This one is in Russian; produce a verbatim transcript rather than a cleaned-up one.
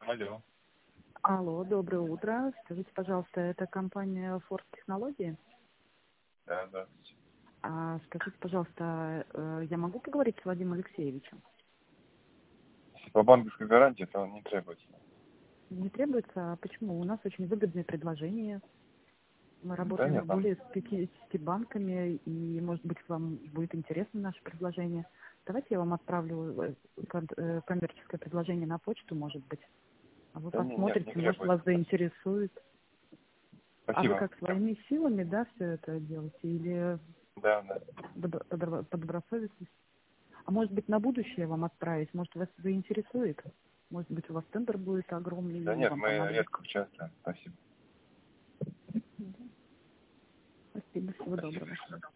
Алло. Алло, доброе утро. Скажите, пожалуйста, это компания Форс Технологии? Да, здравствуйте. А, скажите, пожалуйста, э, я могу поговорить с Вадимом Алексеевичем? Если по банковской гарантии, то не требуется. Не требуется? А почему? У нас очень выгодные предложения. Мы Да работаем с нет, там, более пятидесятью банками, и, может быть, вам будет интересно наше предложение. Давайте я вам отправлю э, кон- э, коммерческое предложение на почту, может быть. А вы да не, нет, не посмотрите, может, вас требуется. заинтересует. А вы Спасибо. как, своими силами, да, все это делаете? Или Да, да. добро- по добро- по добросовестности? А может быть, на будущее вам отправить? Может, вас заинтересует? Может быть, у вас тендер будет огромный, Да и нет, вам мы понадобится. редко участвуем. Спасибо. Спасибо, всего Спасибо. доброго.